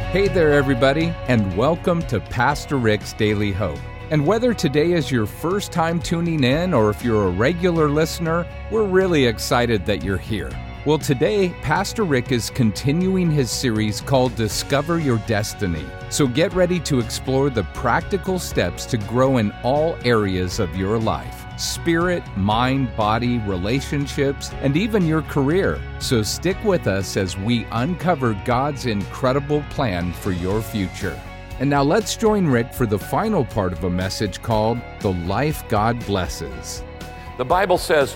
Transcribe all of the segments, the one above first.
Hey there, everybody, and welcome to Pastor Rick's Daily Hope. And whether today is your first time tuning in or if you're a regular listener, we're really excited that you're here. Well, today, Pastor Rick is continuing his series called Discover Your Destiny. So get ready to explore the practical steps to grow in all areas of your life. Spirit, mind, body, relationships, and even your career. So stick with us as we uncover God's incredible plan for your future. And now let's join Rick for the final part of a message called The Life God Blesses. The Bible says,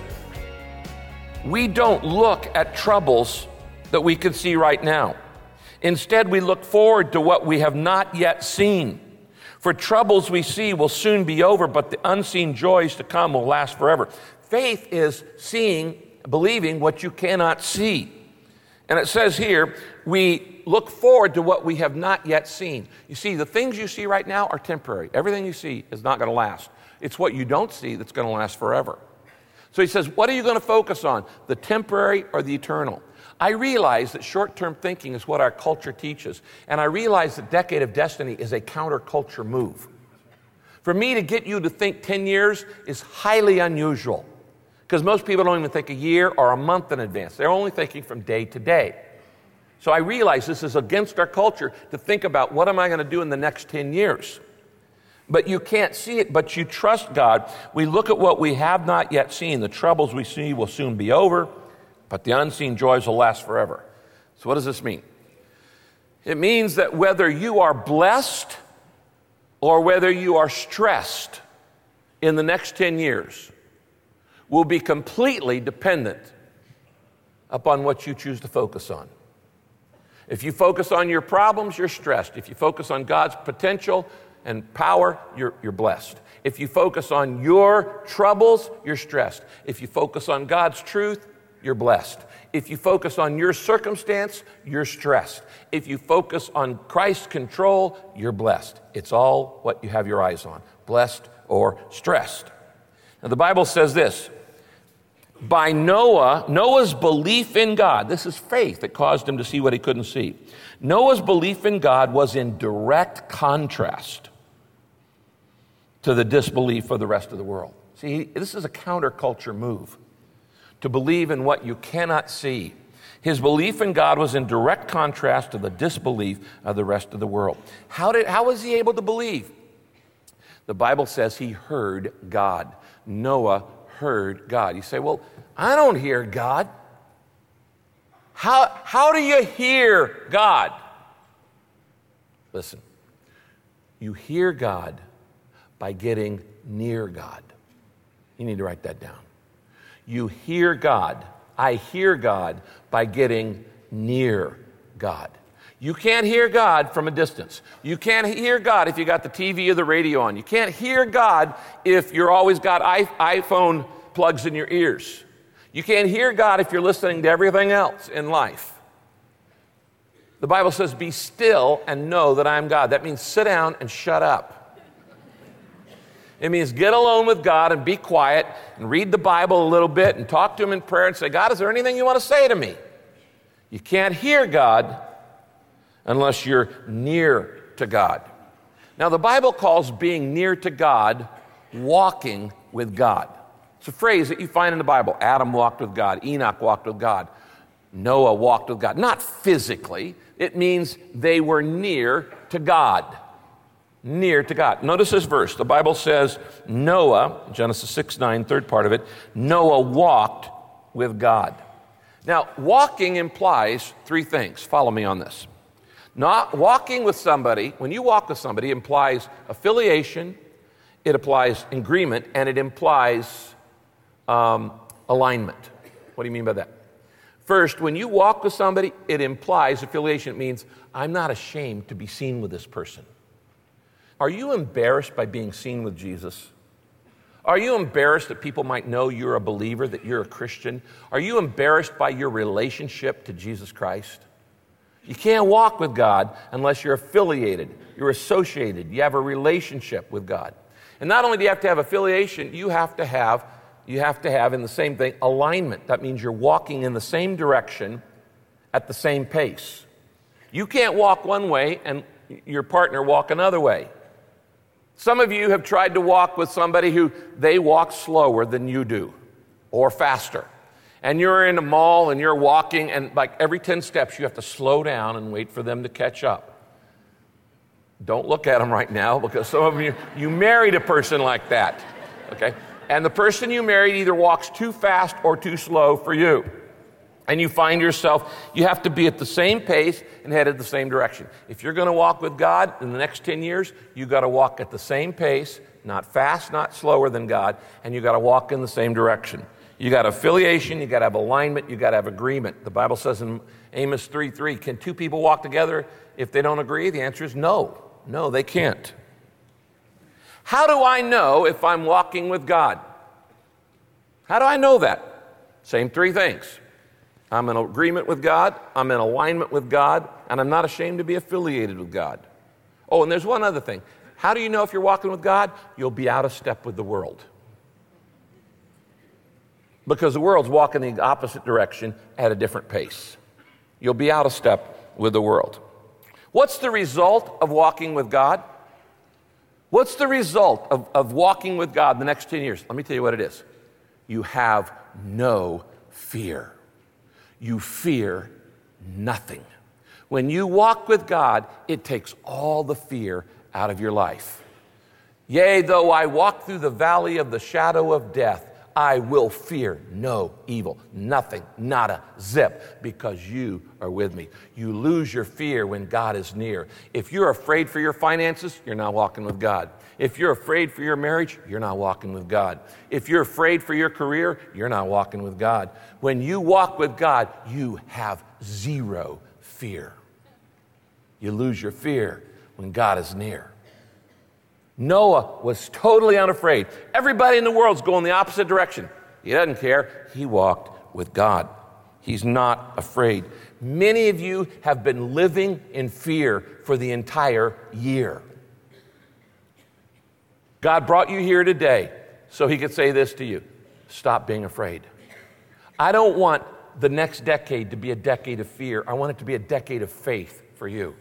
we don't look at troubles that we can see right now. Instead, we look forward to what we have not yet seen. For troubles we see will soon be over, but the unseen joys to come will last forever. Faith is believing what you cannot see. And it says here, we look forward to what we have not yet seen. You see, the things you see right now are temporary. Everything you see is not going to last. It's what you don't see that's going to last forever. So he says, what are you going to focus on, the temporary or the eternal? I realize that short-term thinking is what our culture teaches, and I realize the Decade of Destiny is a counterculture move. For me to get you to think 10 years is highly unusual, because most people don't even think a year or a month in advance. They're only thinking from day to day. So I realize this is against our culture to think about what am I going to do in the next 10 years. But you can't see it, but you trust God. We look at what we have not yet seen. The troubles we see will soon be over, but the unseen joys will last forever. So what does this mean? It means that whether you are blessed or whether you are stressed in the next 10 years will be completely dependent upon what you choose to focus on. If you focus on your problems, you're stressed. If you focus on God's potential and power, you're blessed. If you focus on your troubles, you're stressed. If you focus on God's truth, you're blessed. If you focus on your circumstance, you're stressed. If you focus on Christ's control, you're blessed. It's all what you have your eyes on, blessed or stressed. Now the Bible says this, by Noah's belief in God, this is faith that caused him to see what he couldn't see. Noah's belief in God was in direct contrast to the disbelief of the rest of the world. See, this is a counterculture move, to believe in what you cannot see. His belief in God was in direct contrast to the disbelief of the rest of the world. How was he able to believe? The Bible says he heard God. Noah heard God. You say, well, I don't hear God. How do you hear God? Listen, you hear God by getting near God. You need to write that down. You hear God. I hear God by getting near God. You can't hear God from a distance. You can't hear God if you got the TV or the radio on. You can't hear God if you're always got iPhone plugs in your ears. You can't hear God if you're listening to everything else in life. The Bible says, be still and know that I am God. That means sit down and shut up. It means get alone with God and be quiet and read the Bible a little bit and talk to him in prayer and say, God, is there anything you want to say to me? You can't hear God unless you're near to God. Now, the Bible calls being near to God walking with God. It's a phrase that you find in the Bible. Adam walked with God. Enoch walked with God. Noah walked with God. Not physically. It means they were near to God. Near to God. Notice this verse. The Bible says Noah, Genesis 6:9, third part of it, Noah walked with God. Now, walking implies three things. Follow me on this. Not walking with somebody, when you walk with somebody, it implies affiliation, it implies agreement, and it implies alignment. What do you mean by that? First, when you walk with somebody, it implies affiliation. It means, I'm not ashamed to be seen with this person. Are you embarrassed by being seen with Jesus? Are you embarrassed that people might know you're a believer, that you're a Christian? Are you embarrassed by your relationship to Jesus Christ? You can't walk with God unless you're affiliated, you're associated, you have a relationship with God. And not only do you have to have affiliation, you have to have in the same thing alignment. That means you're walking in the same direction at the same pace. You can't walk one way and your partner walk another way. Some of you have tried to walk with somebody who they walk slower than you do or faster. And you're in a mall and you're walking, and like every 10 steps you have to slow down and wait for them to catch up. Don't look at them right now, because some of you married a person like that, okay? And the person you married either walks too fast or too slow for you. And you find yourself, you have to be at the same pace and head in the same direction. If you're going to walk with God in the next 10 years, you got to walk at the same pace, not fast, not slower than God, and you got to walk in the same direction. You got affiliation, you got to have alignment, you got to have agreement. The Bible says in Amos 3:3, can two people walk together if they don't agree? The answer is no. No, they can't. How do I know if I'm walking with God? How do I know that? Same three things. I'm in agreement with God, I'm in alignment with God, and I'm not ashamed to be affiliated with God. Oh, and there's one other thing. How do you know if you're walking with God? You'll be out of step with the world. Because the world's walking in the opposite direction at a different pace. You'll be out of step with the world. What's the result of walking with God? What's the result of walking with God the next 10 years? Let me tell you what it is. You have no fear. You fear nothing. When you walk with God, it takes all the fear out of your life. Yea, though I walk through the valley of the shadow of death, I will fear no evil, nothing, nada, zip, because you are with me. You lose your fear when God is near. If you're afraid for your finances, you're not walking with God. If you're afraid for your marriage, you're not walking with God. If you're afraid for your career, you're not walking with God. When you walk with God, you have zero fear. You lose your fear when God is near. Noah was totally unafraid. Everybody in the world's going the opposite direction. He doesn't care. He walked with God. He's not afraid. Many of you have been living in fear for the entire year. God brought you here today so he could say this to you. Stop being afraid. I don't want the next decade to be a decade of fear. I want it to be a decade of faith for you.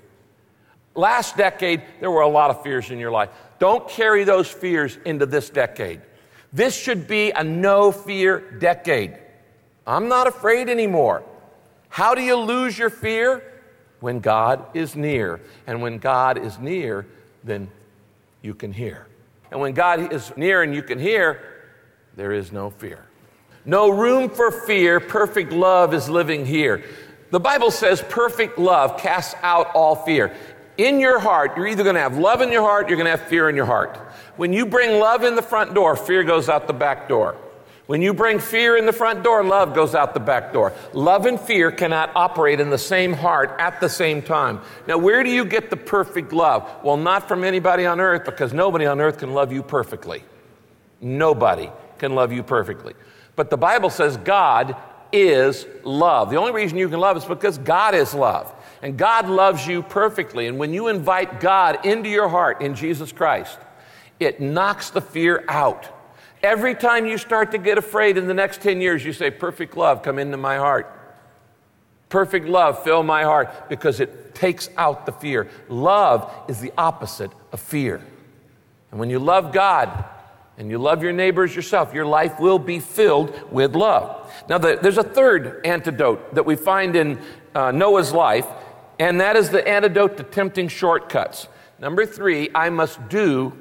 Last decade, there were a lot of fears in your life. Don't carry those fears into this decade. This should be a no-fear decade. I'm not afraid anymore. How do you lose your fear? When God is near. And when God is near, then you can hear. And when God is near and you can hear, there is no fear. No room for fear. Perfect love is living here. The Bible says perfect love casts out all fear. In your heart, you're either going to have love in your heart, you're going to have fear in your heart. When you bring love in the front door, fear goes out the back door. When you bring fear in the front door, love goes out the back door. Love and fear cannot operate in the same heart at the same time. Now, where do you get the perfect love? Well, not from anybody on earth, because nobody on earth can love you perfectly. Nobody can love you perfectly. But the Bible says God is love. The only reason you can love is because God is love. And God loves you perfectly. And when you invite God into your heart in Jesus Christ, it knocks the fear out. Every time you start to get afraid in the next 10 years, you say, perfect love, come into my heart. Perfect love, fill my heart, because it takes out the fear. Love is the opposite of fear. And when you love God and you love your neighbors yourself, your life will be filled with love. Now, there's a third antidote that we find in Noah's life, and that is the antidote to tempting shortcuts. Number 3, I must do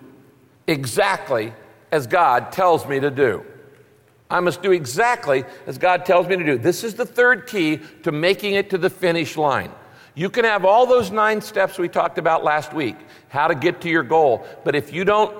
exactly as God tells me to do. I must do exactly as God tells me to do. This is the third key to making it to the finish line. You can have all those 9 steps we talked about last week, how to get to your goal. But if you don't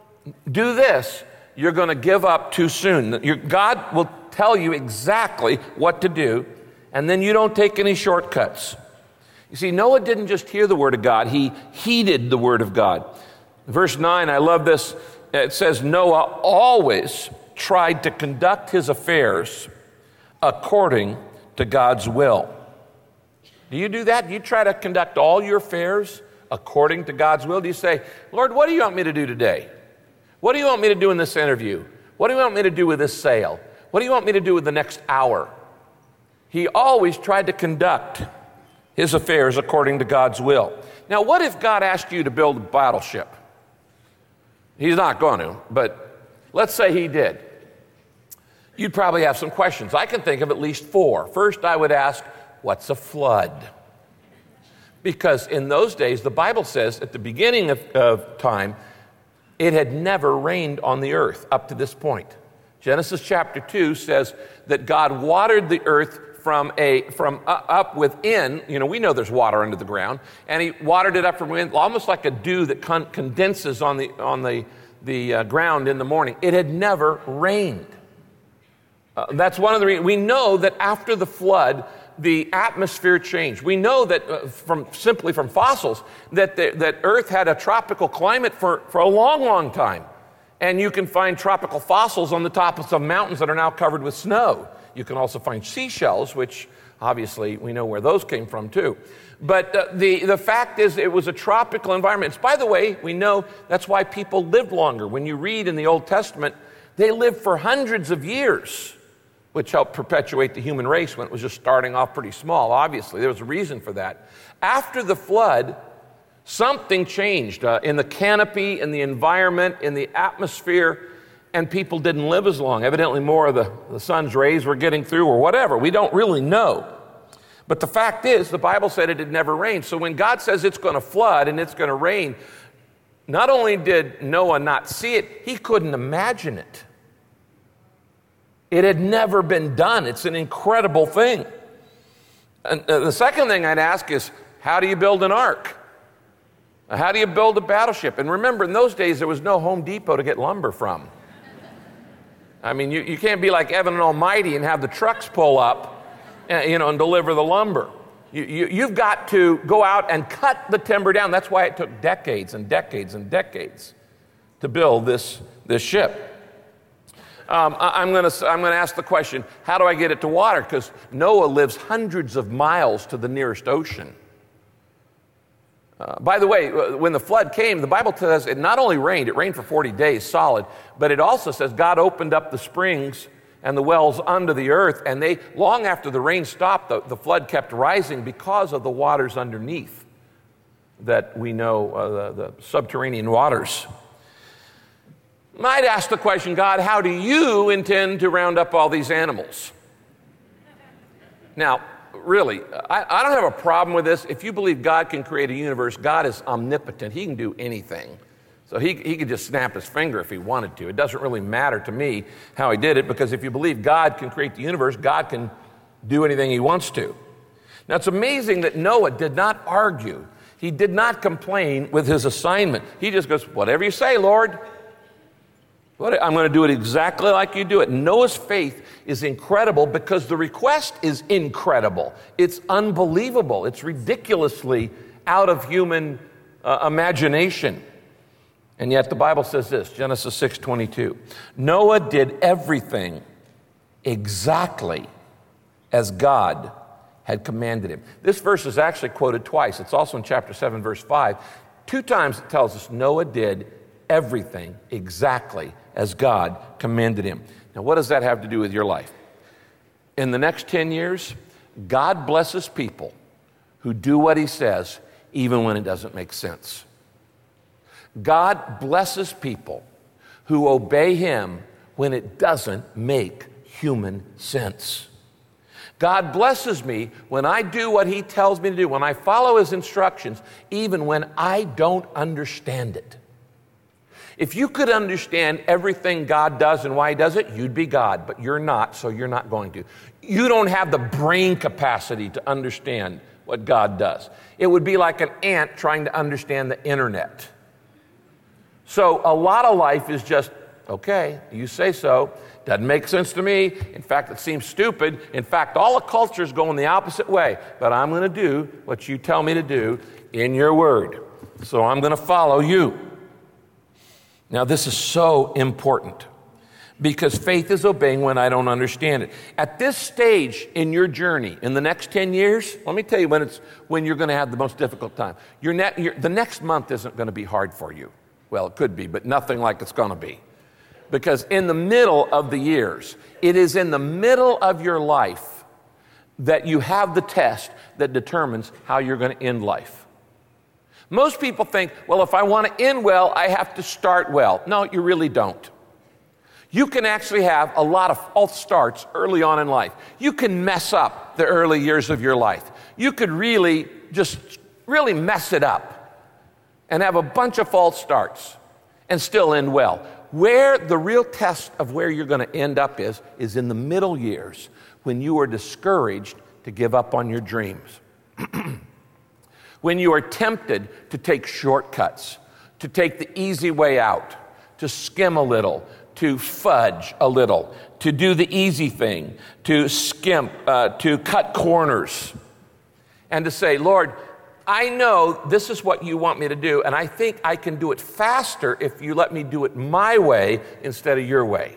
do this, you're going to give up too soon. God will tell you exactly what to do, and then you don't take any shortcuts. You see, Noah didn't just hear the word of God, he heeded the word of God. Verse 9, I love this. It says, Noah always tried to conduct his affairs according to God's will. Do you do that? Do you try to conduct all your affairs according to God's will? Do you say, Lord, what do you want me to do today? What do you want me to do in this interview? What do you want me to do with this sale? What do you want me to do with the next hour? He always tried to conduct his affairs according to God's will. Now, what if God asked you to build a battleship? He's not going to, but let's say he did. You'd probably have some questions. I can think of at least 4. First, I would ask, what's a flood? Because in those days, the Bible says at the beginning of time, it had never rained on the earth up to this point. Genesis chapter 2 says that God watered the earth from up within. You know, we know there's water under the ground, and he watered it up from within, almost like a dew that condenses on the ground in the morning. It had never rained. That's one of the reasons. We know that after the flood, the atmosphere changed. We know that simply from fossils that Earth had a tropical climate for a long, long time. And you can find tropical fossils on the tops of some mountains that are now covered with snow. You can also find seashells, which obviously we know where those came from too. But the fact is it was a tropical environment. By the way, we know that's why people lived longer. When you read in the Old Testament, they lived for hundreds of years, which helped perpetuate the human race when it was just starting off pretty small. Obviously, there was a reason for that. After the flood, something changed in the canopy, in the environment, in the atmosphere, and people didn't live as long. Evidently, more of the sun's rays were getting through or whatever. We don't really know. But the fact is, the Bible said it had never rained. So when God says it's going to flood and it's going to rain, not only did Noah not see it, he couldn't imagine it. It had never been done. It's an incredible thing. And the second thing I'd ask is, how do you build an ark? How do you build a battleship? And remember, in those days, there was no Home Depot to get lumber from. I mean, you can't be like Evan and Almighty and have the trucks pull up, and deliver the lumber. You've got to go out and cut the timber down. That's why it took decades and decades and decades to build this ship. I'm going to ask the question, how do I get it to water? Because Noah lives hundreds of miles to the nearest ocean. By the way, when the flood came, the Bible says it not only rained, it rained for 40 days solid, but it also says God opened up the springs and the wells under the earth, and long after the rain stopped, the flood kept rising because of the waters underneath that we know, the subterranean waters. Might ask the question, God, how do you intend to round up all these animals? Now, really, I don't have a problem with this. If you believe God can create a universe, God is omnipotent. He can do anything. So he could just snap his finger if he wanted to. It doesn't really matter to me how he did it, because if you believe God can create the universe, God can do anything he wants to. Now, it's amazing that Noah did not argue. He did not complain with his assignment. He just goes, whatever you say, Lord. I'm going to do it exactly like you do it. Noah's faith is incredible because the request is incredible. It's unbelievable. It's ridiculously out of human imagination. And yet the Bible says this, Genesis 6:22. Noah did everything exactly as God had commanded him. This verse is actually quoted twice. It's also in chapter 7, verse 5. 2 times it tells us Noah did everything exactly as God commanded him. Now, what does that have to do with your life? In the next 10 years, God blesses people who do what he says, even when it doesn't make sense. God blesses people who obey him when it doesn't make human sense. God blesses me when I do what he tells me to do, when I follow his instructions, even when I don't understand it. If you could understand everything God does and why he does it, you'd be God, but you're not, so you're not going to. You don't have the brain capacity to understand what God does. It would be like an ant trying to understand the internet. So a lot of life is just, okay, you say so. Doesn't make sense to me. In fact, it seems stupid. In fact, all the cultures go in the opposite way. But I'm going to do what you tell me to do in your word. So I'm going to follow you. Now, this is so important because faith is obeying when I don't understand it. At this stage in your journey, in the next 10 years, let me tell you when you're going to have the most difficult time. The next month isn't going to be hard for you. Well, it could be, but nothing like it's going to be. Because in the middle of the years, it is in the middle of your life that you have the test that determines how you're going to end life. Most people think, well, if I want to end well, I have to start well. No, you really don't. You can actually have a lot of false starts early on in life. You can mess up the early years of your life. You could really mess it up and have a bunch of false starts and still end well. Where the real test of where you're going to end up is in the middle years when you are discouraged to give up on your dreams. When you are tempted to take shortcuts, to take the easy way out, to skim a little, to fudge a little, to do the easy thing, to skimp, to cut corners, and to say, Lord, I know this is what you want me to do, and I think I can do it faster if you let me do it my way instead of your way.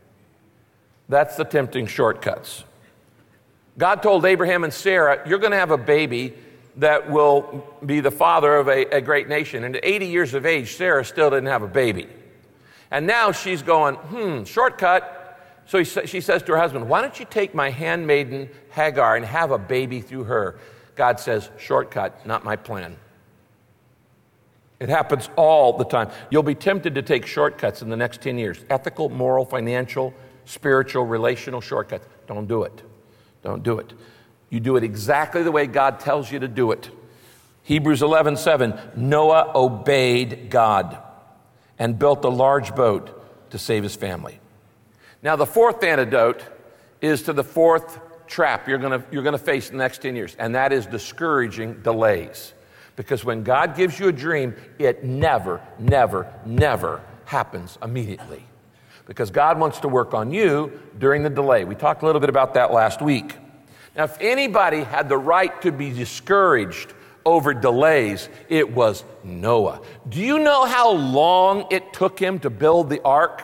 That's the tempting shortcuts. God told Abraham and Sarah, you're going to have a baby that will be the father of a great nation. And at 80 years of age, Sarah still didn't have a baby. And now she's going, shortcut. So she says to her husband, why don't you take my handmaiden Hagar and have a baby through her? God says, shortcut, not my plan. It happens all the time. You'll be tempted to take shortcuts in the next 10 years. Ethical, moral, financial, spiritual, relational shortcuts. Don't do it. Don't do it. You do it exactly the way God tells you to do it. Hebrews 11:7, Noah obeyed God and built a large boat to save his family. Now, the fourth antidote is to the fourth trap you're going to face in the next 10 years, and that is discouraging delays. Because when God gives you a dream, it never, never, never happens immediately. Because God wants to work on you during the delay. We talked a little bit about that last week. Now, if anybody had the right to be discouraged over delays, it was Noah. Do you know how long it took him to build the ark?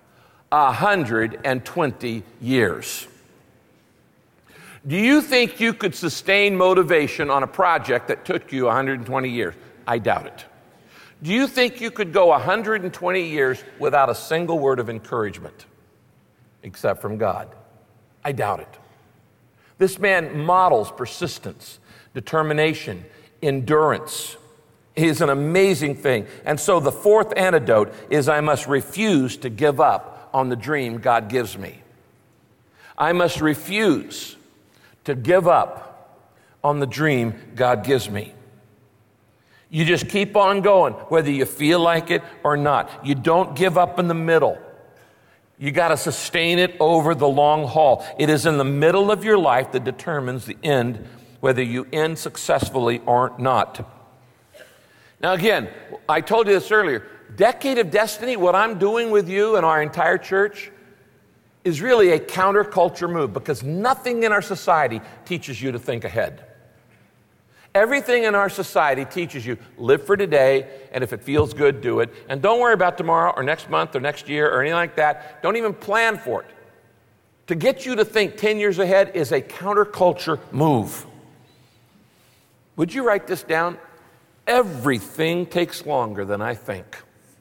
120 years. Do you think you could sustain motivation on a project that took you 120 years? I doubt it. Do you think you could go 120 years without a single word of encouragement, except from God? I doubt it. This man models persistence, determination, endurance. He is an amazing thing. And so the fourth antidote is I must refuse to give up on the dream God gives me. I must refuse to give up on the dream God gives me. You just keep on going, whether you feel like it or not. You don't give up in the middle. You got to sustain it over the long haul. It is in the middle of your life that determines the end, whether you end successfully or not. Now again, I told you this earlier, Decade of Destiny, what I'm doing with you and our entire church is really a counterculture move, because nothing in our society teaches you to think ahead. Everything in our society teaches you, live for today, and if it feels good, do it. And don't worry about tomorrow or next month or next year or anything like that. Don't even plan for it. To get you to think 10 years ahead is a counterculture move. Would you write this down? Everything takes longer than I think.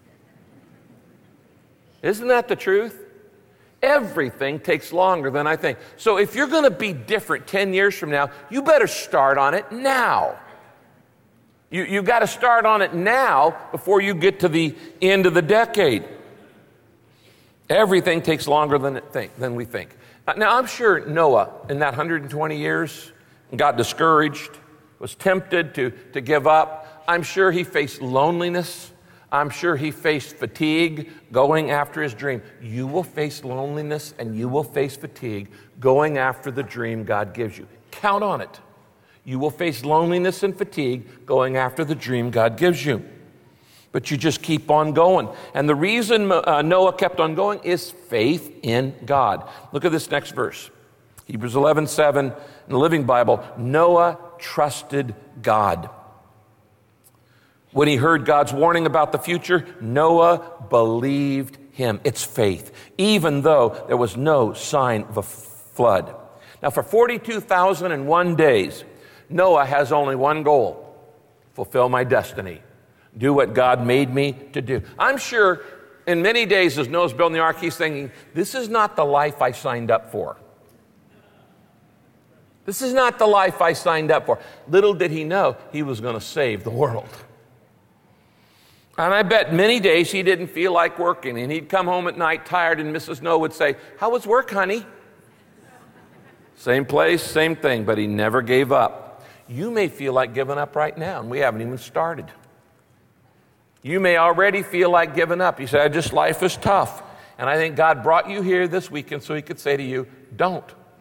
Isn't that the truth? Everything takes longer than I think. So if you're going to be different 10 years from now, you better start on it now. You've got to start on it now before you get to the end of the decade. Everything takes longer than we think. Now, I'm sure Noah, in that 120 years, got discouraged, was tempted to give up. I'm sure he faced loneliness. I'm sure he faced fatigue going after his dream. You will face loneliness and you will face fatigue going after the dream God gives you. Count on it. You will face loneliness and fatigue going after the dream God gives you. But you just keep on going. And the reason Noah kept on going is faith in God. Look at this next verse. Hebrews 11:7 in the Living Bible. Noah trusted God. When he heard God's warning about the future, Noah believed him. It's faith, even though there was no sign of a flood. Now, for 42,001 days, Noah has only one goal: fulfill my destiny, do what God made me to do. I'm sure in many days as Noah's building the ark, he's thinking, this is not the life I signed up for. This is not the life I signed up for. Little did he know he was going to save the world. And I bet many days he didn't feel like working, and he'd come home at night tired, and Mrs. Noah would say, "How was work, honey?" Same place, same thing, but he never gave up. You may feel like giving up right now, and we haven't even started. You may already feel like giving up. You say, life is tough. And I think God brought you here this weekend so he could say to you, don't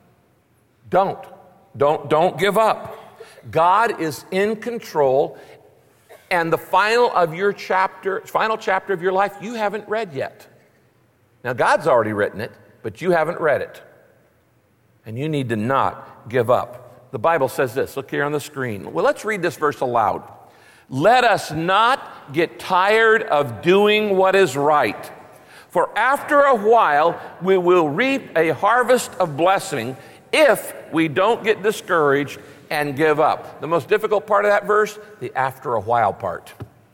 give up. God is in control, and the final chapter of your life, you haven't read yet. Now, God's already written it, but you haven't read it. And you need to not give up. The Bible says this. Look here on the screen. Well, let's read this verse aloud. Let us not get tired of doing what is right, for after a while we will reap a harvest of blessing if we don't get discouraged and give up. The most difficult part of that verse, the after a while part.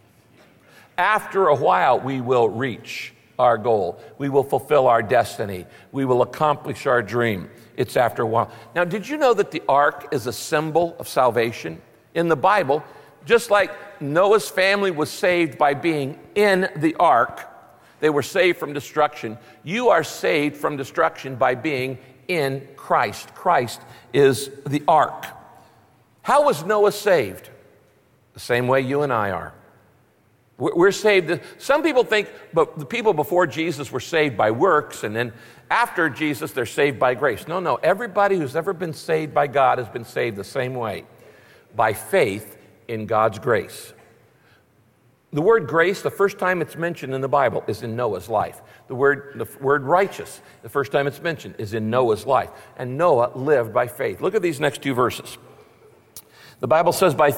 After a while we will reach our goal. We will fulfill our destiny. We will accomplish our dream. It's after a while. Now, did you know that the ark is a symbol of salvation? In the Bible, just like Noah's family was saved by being in the ark, they were saved from destruction. You are saved from destruction by being in Christ. Christ is the ark. How was Noah saved? The same way you and I are. We're saved. Some people think, but the people before Jesus were saved by works, and then after Jesus, they're saved by grace. No. Everybody who's ever been saved by God has been saved the same way, by faith in God's grace. The word grace, the first time it's mentioned in the Bible, is in Noah's life. The word righteous, the first time it's mentioned, is in Noah's life. And Noah lived by faith. Look at these next two verses. The Bible says, by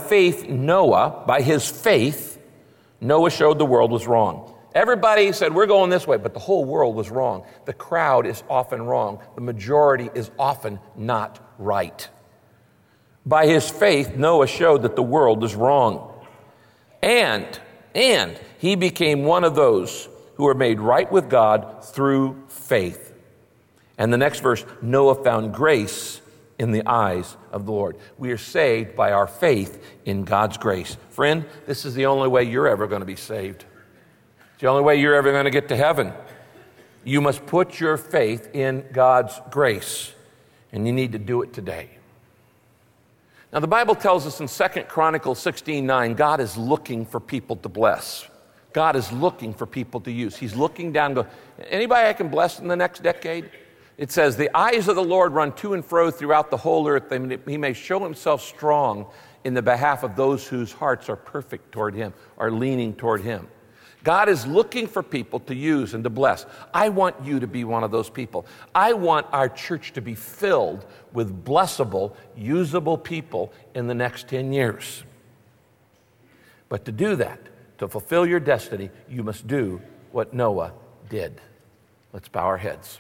his faith, Noah showed the world was wrong. Everybody said, we're going this way, but the whole world was wrong. The crowd is often wrong. The majority is often not right. By his faith, Noah showed that the world is wrong. And he became one of those who are made right with God through faith. And the next verse, Noah found grace in the eyes of the Lord. We are saved by our faith in God's grace. Friend, this is the only way you're ever going to be saved. It's the only way you're ever going to get to heaven. You must put your faith in God's grace, and you need to do it today. Now, the Bible tells us in 2 Chronicles 16:9, God is looking for people to bless. God is looking for people to use. He's looking down and go, anybody I can bless in the next decade? It says, the eyes of the Lord run to and fro throughout the whole earth, that he may show himself strong in the behalf of those whose hearts are perfect toward him, are leaning toward him. God is looking for people to use and to bless. I want you to be one of those people. I want our church to be filled with blessable, usable people in the next 10 years. But to do that, to fulfill your destiny, you must do what Noah did. Let's bow our heads.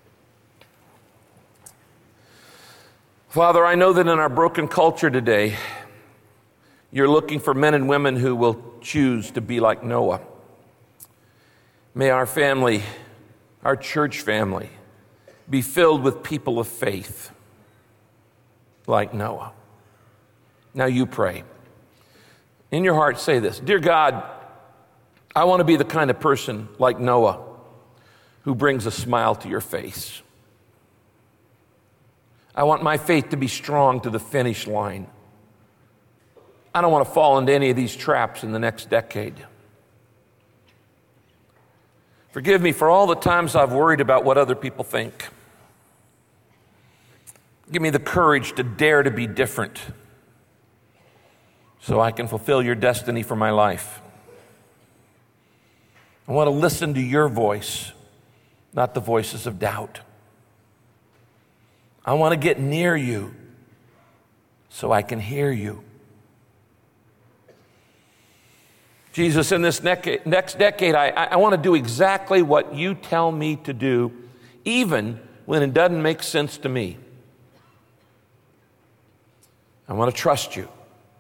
Father, I know that in our broken culture today, you're looking for men and women who will choose to be like Noah. May our family, our church family, be filled with people of faith like Noah. Now you pray. In your heart, say this: Dear God, I want to be the kind of person like Noah who brings a smile to your face. I want my faith to be strong to the finish line. I don't want to fall into any of these traps in the next decade. Forgive me for all the times I've worried about what other people think. Give me the courage to dare to be different so I can fulfill your destiny for my life. I want to listen to your voice, not the voices of doubt. I want to get near you so I can hear you. Jesus, in this next decade, I want to do exactly what you tell me to do, even when it doesn't make sense to me. I want to trust you.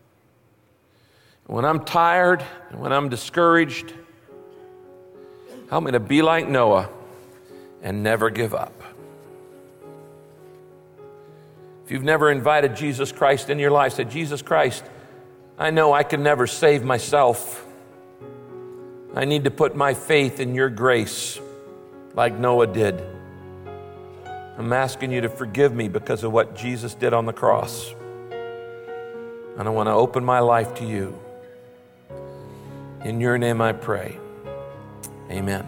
When I'm tired and when I'm discouraged, help me to be like Noah and never give up. If you've never invited Jesus Christ in your life, say, Jesus Christ, I know I can never save myself. I need to put my faith in your grace like Noah did. I'm asking you to forgive me because of what Jesus did on the cross. And I want to open my life to you. In your name I pray. Amen.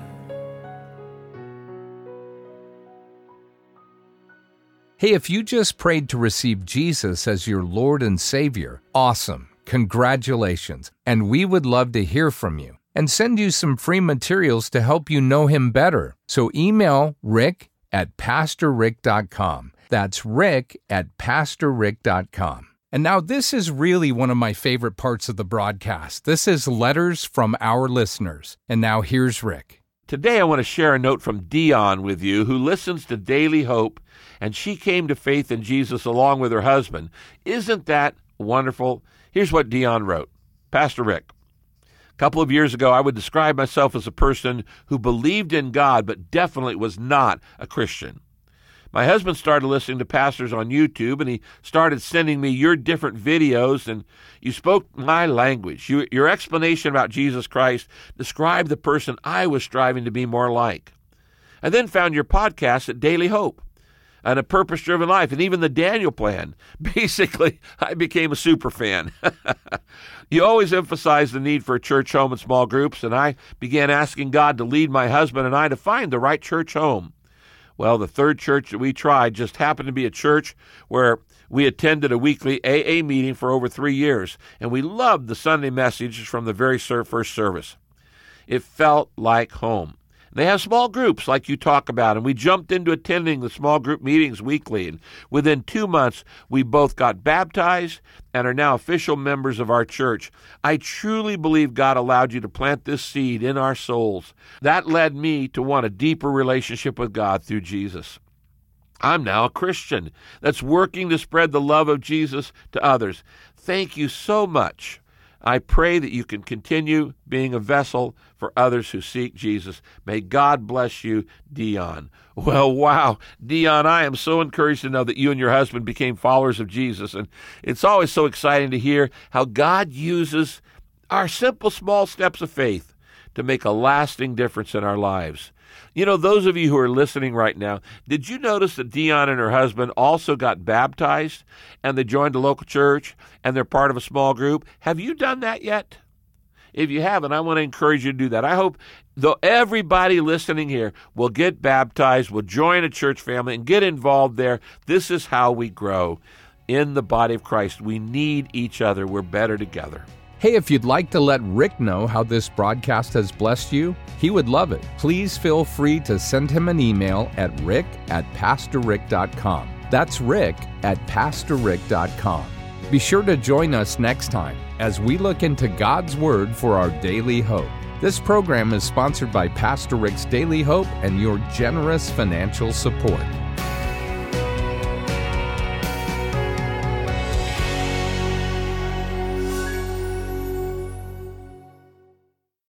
Hey, if you just prayed to receive Jesus as your Lord and Savior, awesome. Congratulations. And we would love to hear from you and send you some free materials to help you know Him better. So email rick@pastorrick.com. That's rick@pastorrick.com. And now this is really one of my favorite parts of the broadcast. This is letters from our listeners. And now here's Rick. Today I want to share a note from Dion with you, who listens to Daily Hope, and she came to faith in Jesus along with her husband. Isn't that wonderful? Here's what Dion wrote. Pastor Rick, a couple of years ago, I would describe myself as a person who believed in God, but definitely was not a Christian. My husband started listening to pastors on YouTube, and he started sending me your different videos, and you spoke my language. Your explanation about Jesus Christ described the person I was striving to be more like. I then found your podcast at Daily Hope and A Purpose-Driven Life, and even the Daniel Plan. Basically, I became a super fan. You always emphasize the need for a church home and small groups, and I began asking God to lead my husband and I to find the right church home. Well, the third church that we tried just happened to be a church where we attended a weekly AA meeting for over 3 years, and we loved the Sunday messages from the very first service. It felt like home. They have small groups like you talk about, and we jumped into attending the small group meetings weekly, and within 2 months, we both got baptized and are now official members of our church. I truly believe God allowed you to plant this seed in our souls. That led me to want a deeper relationship with God through Jesus. I'm now a Christian that's working to spread the love of Jesus to others. Thank you so much. I pray that you can continue being a vessel for others who seek Jesus. May God bless you, Dion. Well, wow, Dion, I am so encouraged to know that you and your husband became followers of Jesus, and it's always so exciting to hear how God uses our simple, small steps of faith to make a lasting difference in our lives. You know, those of you who are listening right now, did you notice that Dion and her husband also got baptized and they joined a local church and they're part of a small group? Have you done that yet? If you haven't, I want to encourage you to do that. I hope everybody listening here will get baptized, will join a church family and get involved there. This is how we grow in the body of Christ. We need each other. We're better together. Hey, if you'd like to let Rick know how this broadcast has blessed you, he would love it. Please feel free to send him an email at rick@pastorrick.com. That's rick@pastorrick.com. Be sure to join us next time as we look into God's Word for our daily hope. This program is sponsored by Pastor Rick's Daily Hope and your generous financial support.